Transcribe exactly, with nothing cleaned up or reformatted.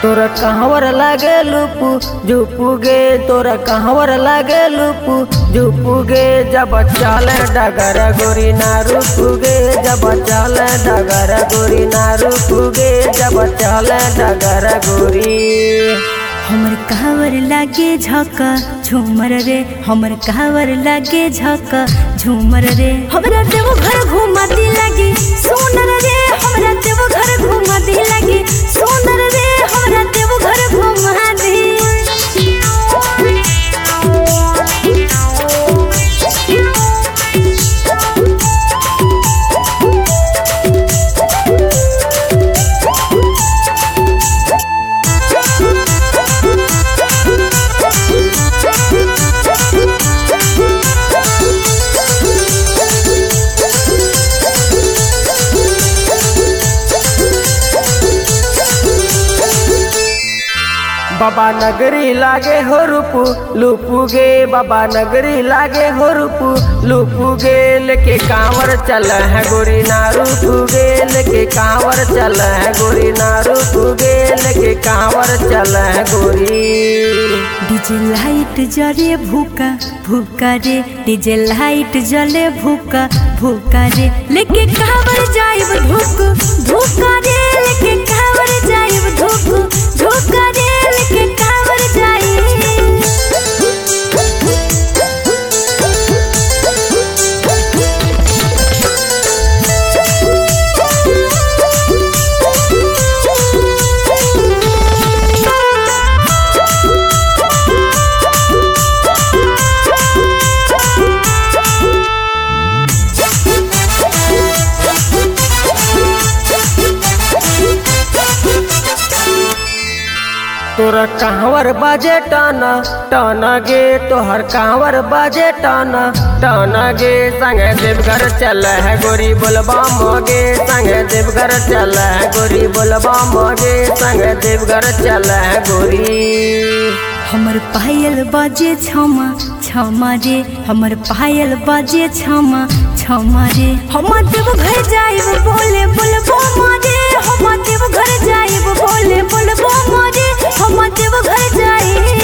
तोरा कहवर लागे लुपु झुपु गे, तोरा कहवर लागे लुपु झुपु गे, जब चले डगर गोरी ना रुकु गे, जब चले डगर गोरी ना रुकु गे, जब चले डगर गोरी। हमर कहवर लागे झका झूमर रे, हमर कहवर लागे झका झूमर रे, हमरा देव घर घुमाती लगी सोनर रे, हमरा देव घर घुमाती लगी सोनर रे, हमरा देव घर घुमा दी। बाबा नगरी लागे हो रूपू लुपू गे, बाबा नगरी लागे हो रूपू लुपू गे, लेके कांवर चल है गोरी ना रुकू गे, लेके कांवर चल है गोरी ना रुकू गे, लेके कांवर चल है गोरी। डीजे लाइट जले भूका भूका रे, डीजे लाइट जले भूका भूका रे, लेके कांवर जाइब धूक धूका रे, लेके कांवर जाइब धूक धूका रे, लेके कांवर जाइब। तोरा कहवर बाजे टाना टाना गे, तोहर कहवर बाजे टाना टाना गे, संगे देवघर चल है गोरी बोलबा मोगे, संगे देवघर चल है गोरी बोलबा मोगे, संगे देवघर चल है गोरी। हमर पायल बाजे छमा छमा रे, हमर पायल बाजे छमा छमा रे, हम देव घर जाइब बोले बोलबो मारे, हम देव घर जाइब बोले बोलबो मारे, हम देव घर जाइब।